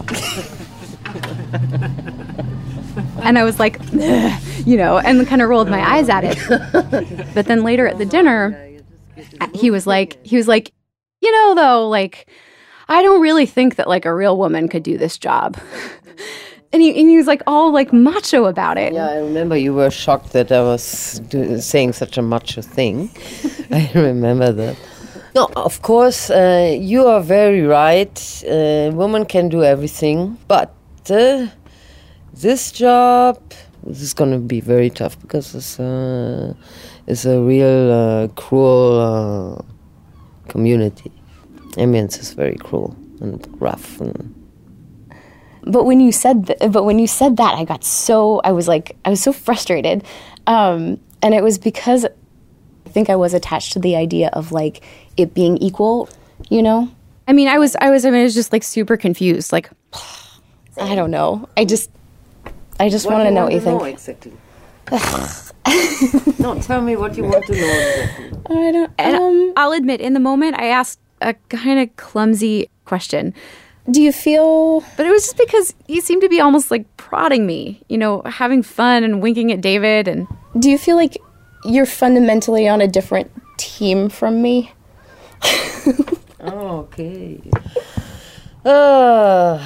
and I was like you know and kind of rolled my eyes at it but then later at the dinner he was like he was like you know, though, like, I don't really think that, like, a real woman could do this job. and, he, and he was, like, all, like, macho about it. Yeah, I remember you were shocked that I was do, saying such a macho thing. I remember that. No, of course, uh, you are very right. Uh, women can do everything. But uh, this job, this is going to be very tough because it's, uh, it's a real uh, cruel... Uh, community. Amiens is very cruel and rough. And but when you said th- but when you said that, I got so I was like I was so frustrated, um, and it was because I think I was attached to the idea of like it being equal. You know, I mean, I was I was I mean, I was just like super confused. Like I don't know. I just I just want to know what you think. Exactly. No, tell me what you want to know exactly. I don't. Um, I'll admit, in the moment, I asked a kind of clumsy question. Do you feel? But it was just because you seemed to be almost like prodding me, you know, having fun and winking at David. And do you feel like you're fundamentally on a different team from me? Oh, okay. Uh,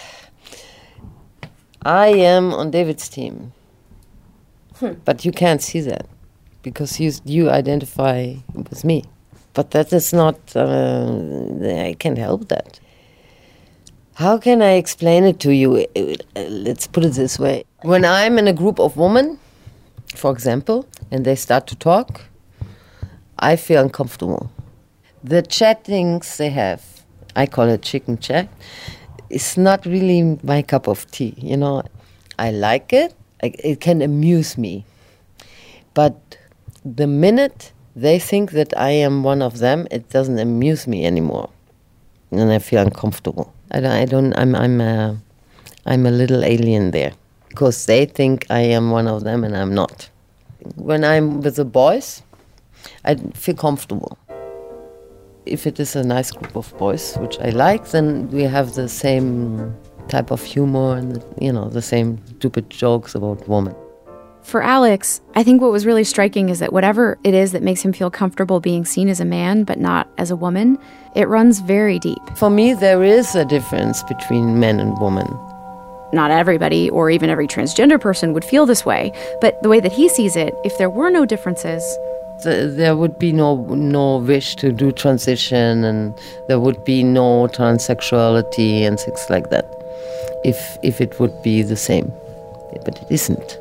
I am on David's team. Hmm. But you can't see that because you you identify with me. But that is not, uh, I can't help that. How can I explain it to you? Let's put it this way. When I'm in a group of women, for example, and they start to talk, I feel uncomfortable. The chattings they have, I call it chicken chat, is not really my cup of tea, you know. I like it. It can amuse me. But the minute they think that I am one of them, it doesn't amuse me anymore. And I feel uncomfortable. I don't, I don't I'm I'm a, I'm a little alien there. Because they think I am one of them and I'm not. When I'm with the boys, I feel comfortable. If it is a nice group of boys, which I like, then we have the same type of humor and, you know, the same stupid jokes about women. For Alex, I think what was really striking is that whatever it is that makes him feel comfortable being seen as a man but not as a woman, it runs very deep. For me, there is a difference between men and women. Not everybody or even every transgender person would feel this way, but the way that he sees it, if there were no differences, the, there would be no no wish to do transition and there would be no transsexuality and things like that. If if it would be the same, but it isn't.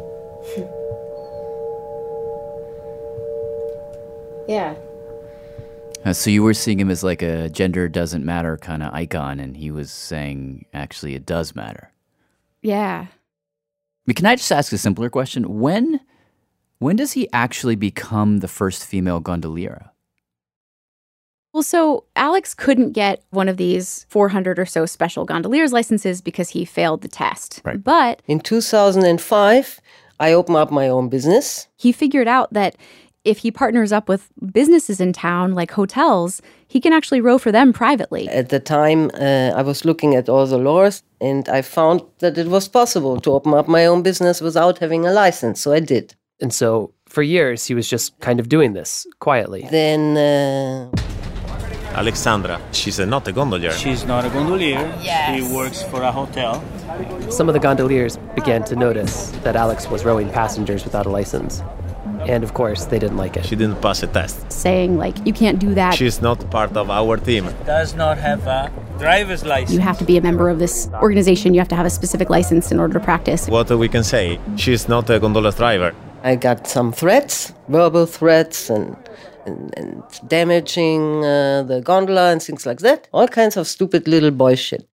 Yeah. Uh, so you were seeing him as like a gender doesn't matter kind of icon, and he was saying actually it does matter. Yeah. But can I just ask a simpler question? When when does he actually become the first female gondoliera? Well, so Alex couldn't get one of these four hundred or so special gondoliers licenses because he failed the test. Right. But in two thousand five, I opened up my own business. He figured out that if he partners up with businesses in town, like hotels, he can actually row for them privately. At the time, uh, I was looking at all the laws, and I found that it was possible to open up my own business without having a license, so I did. And so For years, he was just kind of doing this quietly. Then uh, Alexandra, she's a, not a gondolier. She's not a gondolier. Yes. She works for a hotel. Some of the gondoliers began to notice that Alex was rowing passengers without a license. And of course, they didn't like it. She didn't pass a test. Saying, like, you can't do that. She's not part of our team. Does not have a driver's license. You have to be a member of this organization. You have to have a specific license in order to practice. What we can say, she's not a gondola driver. I got some threats, verbal threats, and and, and damaging uh, the gondola and things like that. All kinds of stupid little boy shit.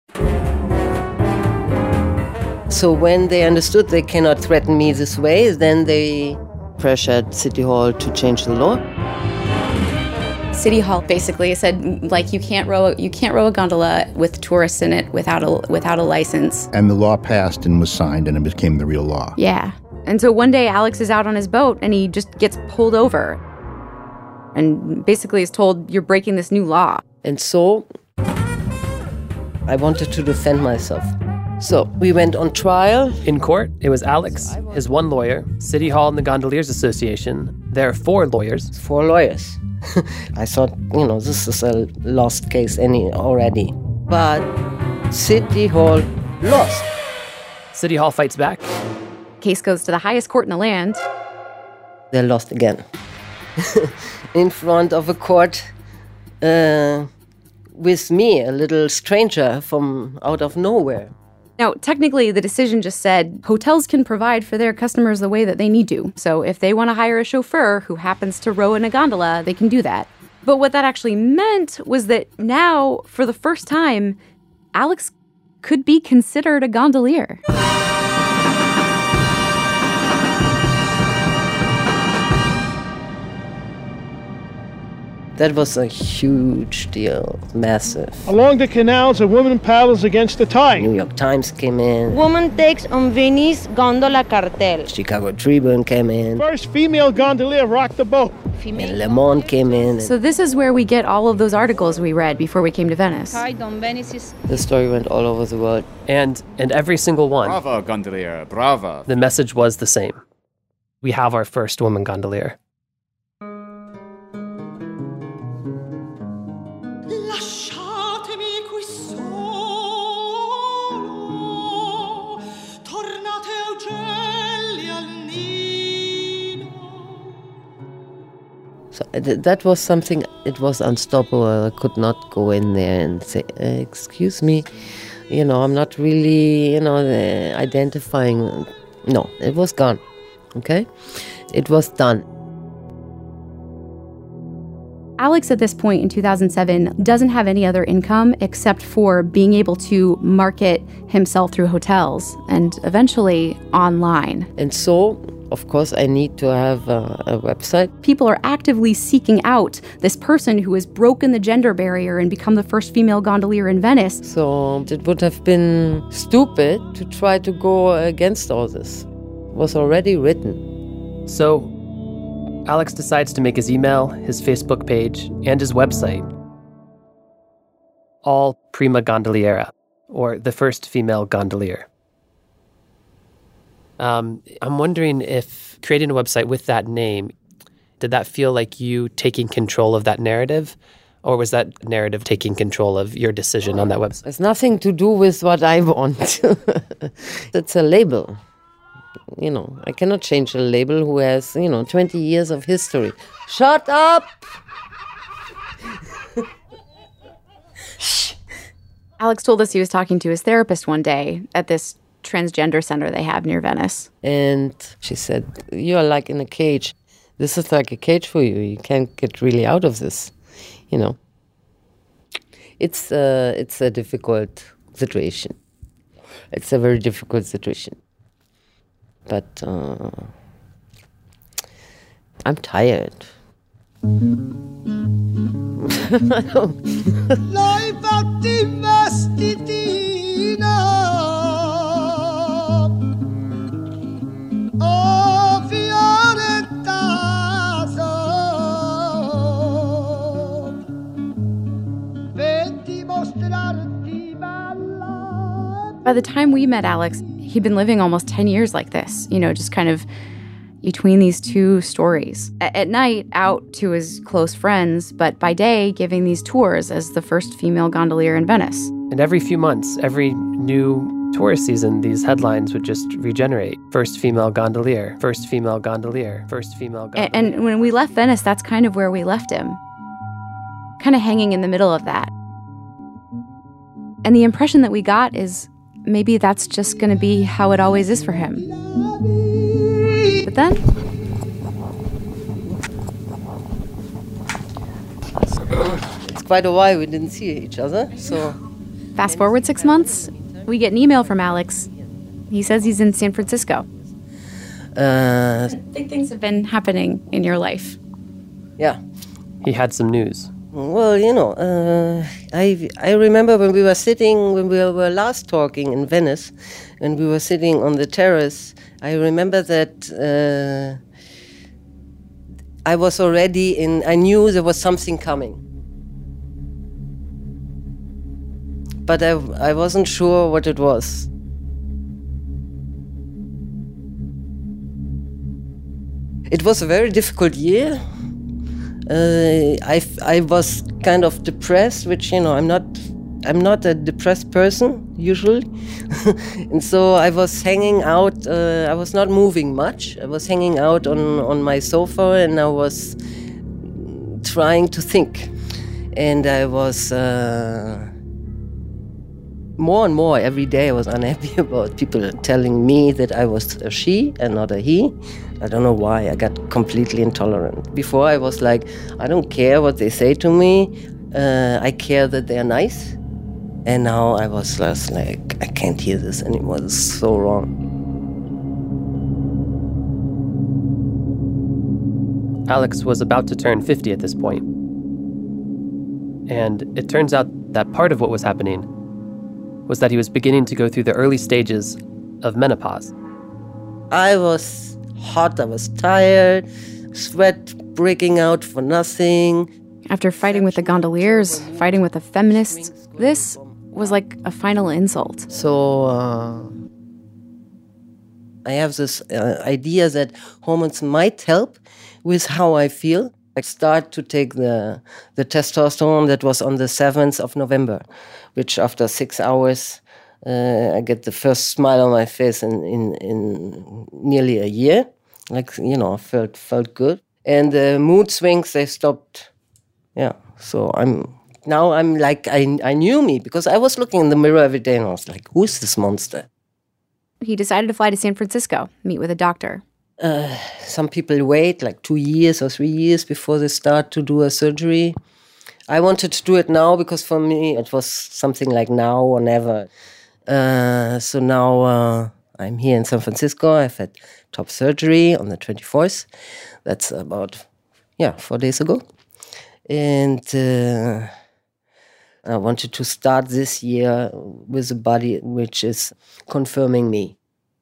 So when they understood they cannot threaten me this way, then they pressured City Hall to change the law. City Hall basically said, like, you can't row you can't row a gondola with tourists in it without a without a license. And the law passed and was signed, and it became the real law. Yeah. And so one day Alex is out on his boat and he just gets pulled over and basically is told, you're breaking this new law. And so I wanted to defend myself. So we went on trial. In court, it was Alex, his one lawyer, City Hall and the Gondoliers Association. There are four lawyers. Four lawyers. I thought, you know, this is a lost case any already. But City Hall lost. City Hall fights back. Case goes to the highest court in the land. They lost again. In front of a court uh, with me, a little stranger from out of nowhere. Now, technically, the decision just said hotels can provide for their customers the way that they need to. So if they want to hire a chauffeur who happens to row in a gondola, they can do that. But what that actually meant was that now, for the first time, Alex could be considered a gondolier. That was a huge deal, massive. Along the canals, a woman paddles against the tide. New York Times came in. Woman takes on Venice gondola cartel. Chicago Tribune came in. First female gondolier rocked the boat. And Le Monde came in. So this is where we get all of those articles we read before we came to Venice. The story went all over the world. And and every single one. Bravo, gondolier, bravo. The message was the same. We have our first woman gondolier. So that was something, it was unstoppable. I could not go in there and say, excuse me, you know, I'm not really, you know, uh, identifying. No, it was gone, okay? It was done. Alex, at this point in two thousand seven, doesn't have any other income except for being able to market himself through hotels and eventually online. And so, of course, I need to have a, a website. People are actively seeking out this person who has broken the gender barrier and become the first female gondolier in Venice. So it would have been stupid to try to go against all this. It was already written. So Alex decides to make his email, his Facebook page, and his website all Prima Gondoliera, or the first female gondolier. Um, I'm wondering if creating a website with that name, did that feel like you taking control of that narrative? Or was that narrative taking control of your decision on that website? It's nothing to do with what I want. It's a label. You know, I cannot change a label who has, you know, twenty years of history. Shut up! Alex told us he was talking to his therapist one day at this transgender center they have near Venice. And she said, you're like in a cage. This is like a cage for you. You can't get really out of this, you know. It's, uh, it's a difficult situation. It's a very difficult situation. But uh, I'm tired. By the time we met Alex, he'd been living almost ten years like this, you know, just kind of between these two stories. A- at night, out to his close friends, but by day, giving these tours as the first female gondolier in Venice. And every few months, every new tourist season, these headlines would just regenerate. First female gondolier, first female gondolier, first female gondolier. And, and when we left Venice, that's kind of where we left him. Kind of hanging in the middle of that. And the impression that we got is maybe that's just going to be how it always is for him. But then... It's quite a while we didn't see each other, so... Fast forward six months, we get an email from Alex. He says he's in San Francisco. Uh, Big things have been happening in your life. Yeah. He had some news. Well, you know, uh, I I remember when we were sitting, when we were last talking in Venice, and we were sitting on the terrace, I remember that uh, I was already in, I knew there was something coming. But I, I wasn't sure what it was. It was a very difficult year. Uh, I, I was kind of depressed, which, you know, I'm not I'm not a depressed person usually. And so I was hanging out, uh, I was not moving much. I was hanging out on, on my sofa and I was trying to think. And I was, uh, more and more every day I was unhappy about people telling me that I was a she and not a he. I don't know why, I got completely intolerant. Before I was like, I don't care what they say to me, uh, I care that they're nice. And now I was just like, I can't hear this anymore, this is so wrong. Alex was about to turn fifty at this point. And it turns out that part of what was happening was that he was beginning to go through the early stages of menopause. I was hot, I was tired, sweat breaking out for nothing. After fighting with the gondoliers, fighting with the feminists, this was like a final insult. So uh, I have this uh, idea that hormones might help with how I feel. I start to take the, the testosterone that was on the seventh of November, which after six hours, Uh, I get the first smile on my face in, in, in nearly a year. Like, you know, felt felt good. And the mood swings, they stopped. Yeah, so I'm now I'm like, I, I knew me because I was looking in the mirror every day and I was like, who is this monster? He decided to fly to San Francisco, meet with a doctor. Uh, some people wait like two years or three years before they start to do a surgery. I wanted to do it now because for me it was something like now or never. Uh, so now uh, I'm here in San Francisco. I've had top surgery on the twenty-fourth. That's about, yeah, four days ago. And uh, I wanted to start this year with a body which is confirming me.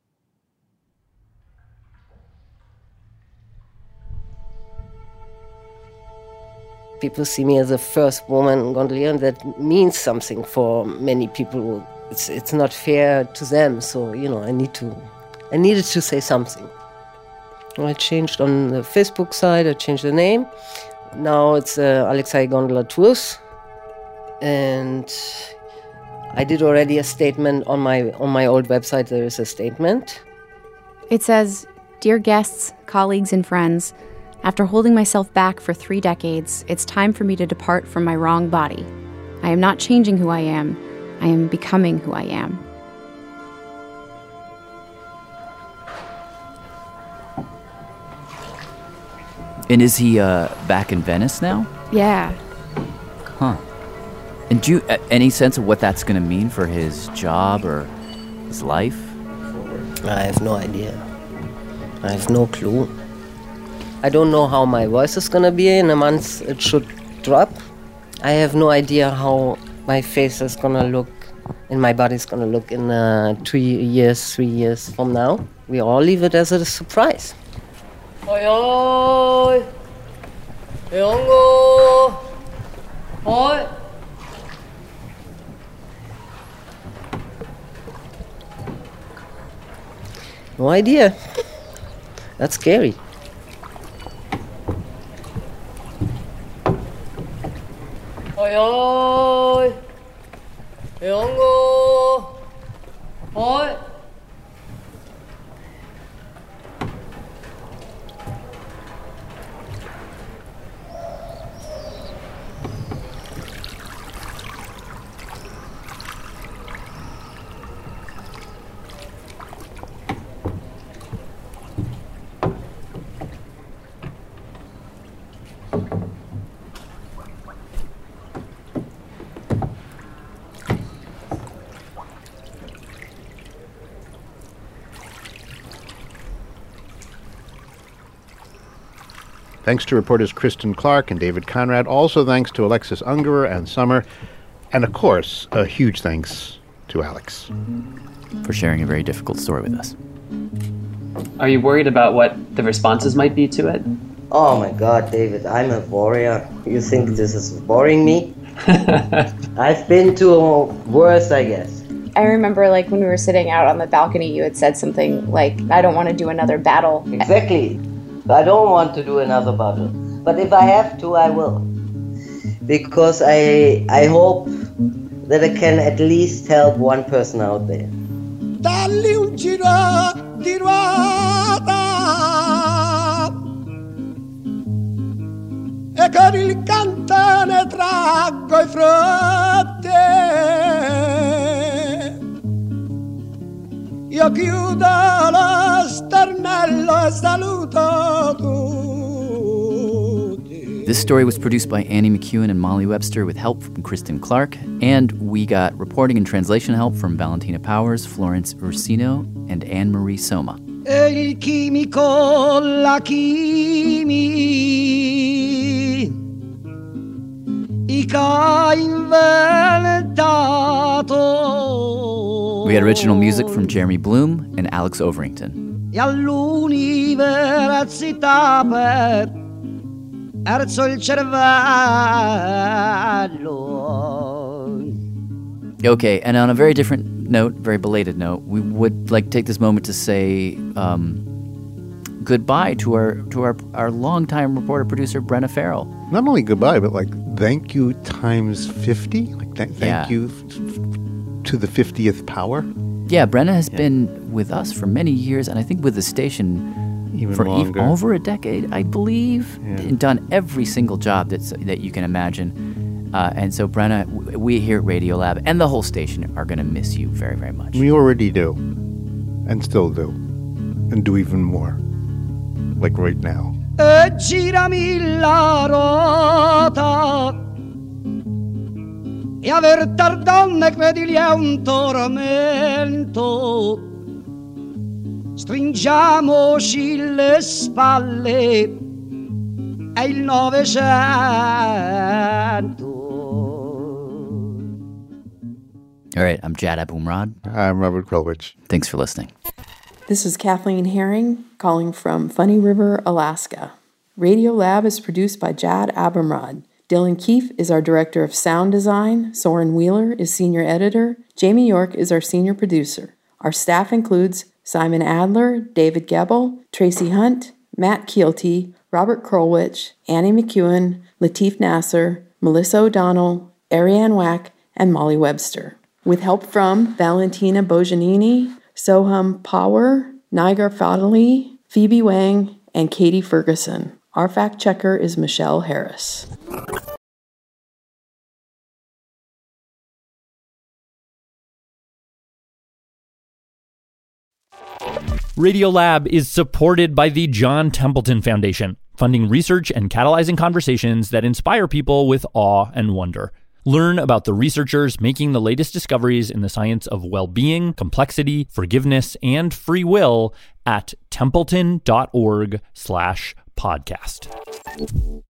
People see me as the first woman gondolier, and that means something for many people. It's it's not fair to them, so you know I need to, I needed to say something. I changed on the Facebook side. I changed the name. Now it's uh, Alexei Gondola Tours, and I did already a statement on my on my old website. There is a statement. It says, "Dear guests, colleagues, and friends, after holding myself back for three decades, it's time for me to depart from my wrong body. I am not changing who I am. I am becoming who I am." And is he uh, back in Venice now? Yeah. Huh. And do you uh, any sense of what that's going to mean for his job or his life? I have no idea. I have no clue. I don't know how my voice is going to be. In a month it should drop. I have no idea how my face is going to look and my body is going to look in uh, two years, three years from now. We all leave it as a surprise. Oi, oi! Yongo! Oi! No idea. That's scary. Oi, oi. Yongo. Oi. Thanks to reporters Kristen Clark and David Conrad. Also thanks to Alexis Ungerer and Summer. And of course, a huge thanks to Alex. For sharing a very difficult story with us. Are you worried about what the responses might be to it? Oh my God, David, I'm a warrior. You think this is boring me? I've been to worse, I guess. I remember like when we were sitting out on the balcony, you had said something like, I don't want to do another battle. Exactly. I don't want to do another battle. But if I have to, I will. Because I I hope that I can at least help one person out there. Dalli un giro di ruota e con il cantone traggo i frutti. Io chiudo lo stornello e saluto tutti. This story was produced by Annie McEwen and Molly Webster with help from Kristen Clark, and we got reporting and translation help from Valentina Powers, Florence Ursino, and Anne-Marie Soma. E il chimico, la chimi, I ca inventato. We had original music from Jeremy Bloom and Alex Overington. E all'università per erzo il cervello. Okay, and on a very different note, very belated note, we would like to take this moment to say um, goodbye to our to our, our longtime reporter producer Brenna Farrell. Not only goodbye, but like thank you times fifty. Like th- thank Yeah. you f- f- to the fiftieth power. Yeah, Brenna has been with us for many years, and I think with the station Even for ev- longer. over a decade, I believe, Yeah. and done every single job that's that you can imagine. Uh, and so, Brenna, w- we here at Radiolab and the whole station are going to miss you very, very much. We already do, and still do, and do even more. Like right now. E girami la rota e aver tardonne credili è un tormento. Stringiamoci le spalle è il Novecento. All right, I'm Jad Abumrad. I'm Robert Krulwich. Thanks for listening. This is Kathleen Herring calling from Funny River, Alaska. Radiolab is produced by Jad Abumrad. Dylan Keefe is our director of sound design. Soren Wheeler is senior editor. Jamie York is our senior producer. Our staff includes Simon Adler, David Gebel, Tracy Hunt, Matt Keelty, Robert Krulwich, Annie McEwen, Lateef Nasser, Melissa O'Donnell, Ariane Wack, and Molly Webster. With help from Valentina Bojanini, Soham Power, Nigar Fadali, Phoebe Wang, and Katie Ferguson. Our fact checker is Michelle Harris. Radiolab is supported by the John Templeton Foundation, funding research and catalyzing conversations that inspire people with awe and wonder. Learn about the researchers making the latest discoveries in the science of well-being, complexity, forgiveness, and free will at templeton dot org slash podcast.